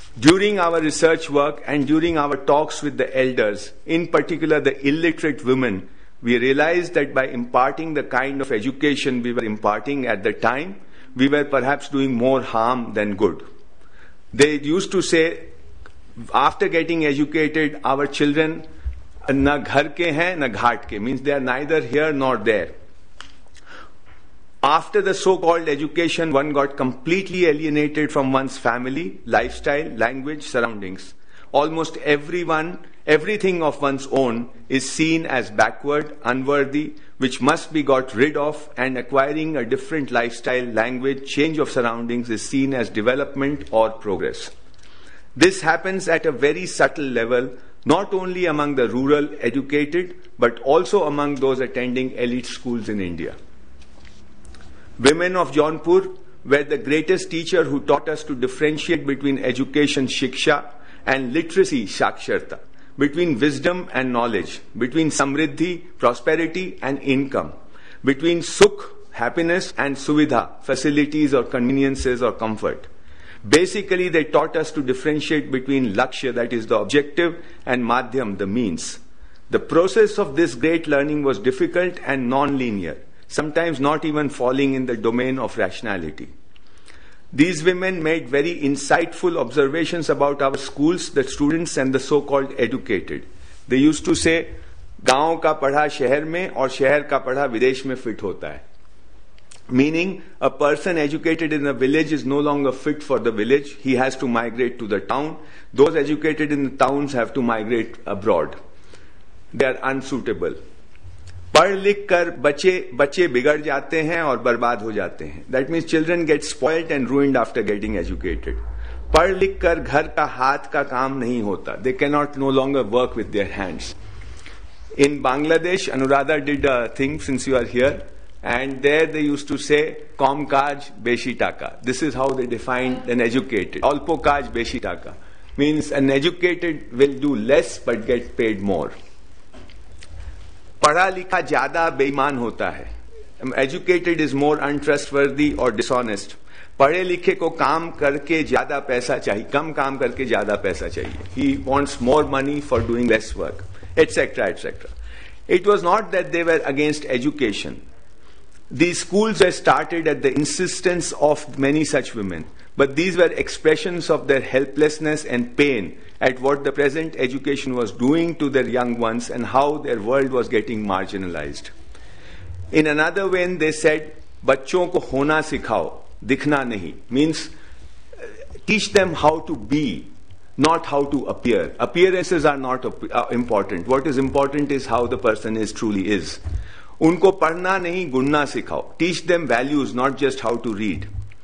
During our research work and during our talks with the elders, in particular the illiterate women, we realized that by imparting the kind of education we were imparting at the time, we were perhaps doing more harm than good. They used to say, after getting educated, our children na ghar ke hain, na ghat ke, means they are neither here nor there. After the so-called education, one got completely alienated from one's family, lifestyle, language, surroundings. Almost everything of one's own is seen as backward, unworthy, which must be got rid of, and acquiring a different lifestyle, language, change of surroundings is seen as development or progress. This happens at a very subtle level, not only among the rural educated, but also among those attending elite schools in India. Women of Jaunpur were the greatest teacher who taught us to differentiate between education, shiksha, and literacy, saksharta, between wisdom and knowledge, between samriddhi, prosperity, and income, between sukh, happiness, and suvidha, facilities or conveniences or comfort. Basically, they taught us to differentiate between lakshya, that is the objective, and madhyam, the means. The process of this great learning was difficult and non-linear, sometimes not even falling in the domain of rationality. These women made very insightful observations about our schools, the students, and the so-called educated. They used to say, गांव का पढ़ा शहर में और शहर का पढ़ा विदेश में fit होता है. Meaning, a person educated in a village is no longer fit for the village. He has to migrate to the town. Those educated in the towns have to migrate abroad. They are unsuitable. पढ़ लिख कर बच्चे बिगड़ जाते हैं और बर्बाद हो जाते हैं. That means children get spoiled and ruined after getting educated. पढ़ लिख कर घर का हाथ का काम नहीं होता. They cannot no longer work with their hands. In Bangladesh, Anuradha did a thing since you are here, and there they used to say, Kamkaj beshi taka. This is how they defined an educated. Alpo kaj beshi taka. Means an educated will do less but get paid more. पढ़ा लिखा ज्यादा बेईमान होता है. Educated is more untrustworthy or dishonest. पढ़े लिखे को काम करके ज्यादा पैसा चाहिए, कम काम करके ज्यादा पैसा चाहिए. He wants more money for doing less work, etc., etc. It was not that they were against education. These schools were started at the insistence of many such women, but these were expressions of their helplessness and pain at what the present education was doing to their young ones and how their world was getting marginalized. In another vein, they said, बच्चों को होना सिखाओ, दिखना नहीं. Means, teach them how to be, not how to appear. Appearances are not important. What is important is how the person truly is. उनको पढ़ना नहीं, गुणना सिखाओ. Teach them values, not just how to read.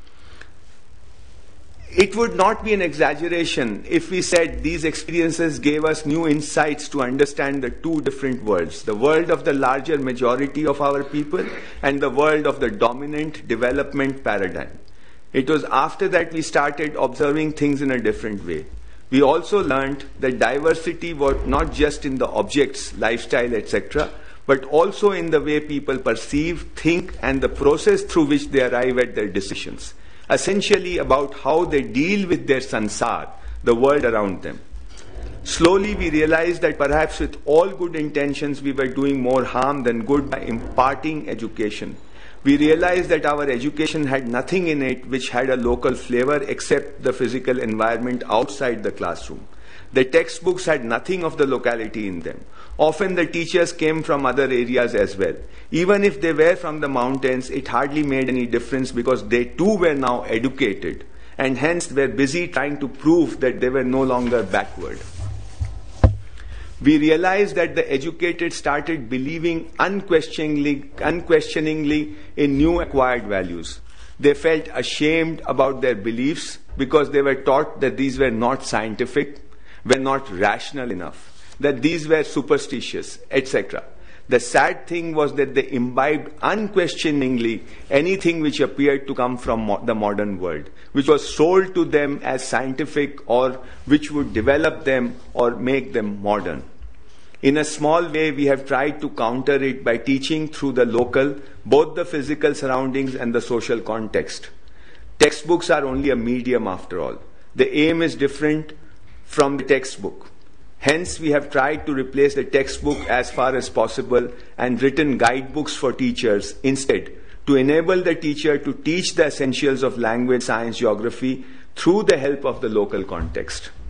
It would not be an exaggeration if we said these experiences gave us new insights to understand the two different worlds, the world of the larger majority of our people and the world of the dominant development paradigm. It was after that we started observing things in a different way. We also learned that diversity was not just in the objects, lifestyle, etc., but also in the way people perceive, think, and the process through which they arrive at their decisions. Essentially about how they deal with their sansar, the world around them. Slowly we realized that perhaps with all good intentions we were doing more harm than good by imparting education. We realized that our education had nothing in it which had a local flavor except the physical environment outside the classroom. The textbooks had nothing of the locality in them. Often the teachers came from other areas as well. Even if they were from the mountains, it hardly made any difference because they too were now educated and hence were busy trying to prove that they were no longer backward. We realized that the educated started believing unquestioningly in new acquired values. They felt ashamed about their beliefs because they were taught that these were not scientific, were not rational enough, that these were superstitious, etc. The sad thing was that they imbibed unquestioningly anything which appeared to come from the modern world, which was sold to them as scientific or which would develop them or make them modern. In a small way, we have tried to counter it by teaching through the local, both the physical surroundings and the social context. Textbooks are only a medium after all. the aim is different from the textbook. Hence, we have tried to replace the textbook as far as possible and written guidebooks for teachers instead, to enable the teacher to teach the essentials of language, science, geography through the help of the local context.